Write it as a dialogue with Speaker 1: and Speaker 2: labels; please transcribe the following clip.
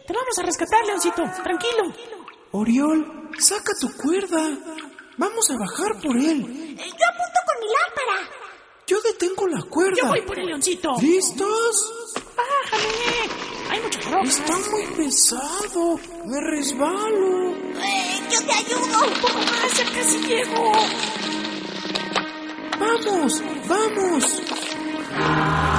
Speaker 1: Te vamos a rescatar, Leoncito. Tranquilo.
Speaker 2: Oriol, saca tu cuerda. Vamos a bajar por él.
Speaker 3: Yo apunto con mi lámpara.
Speaker 2: Yo detengo la cuerda.
Speaker 1: Yo voy por el Leoncito.
Speaker 2: ¿Listos?
Speaker 1: Bájame. Hay muchas rocas.
Speaker 2: Está muy pesado. Me resbalo.
Speaker 3: Yo te ayudo.
Speaker 1: Un poco más, ya casi llego.
Speaker 2: ¡Vamos! ¡Vamos!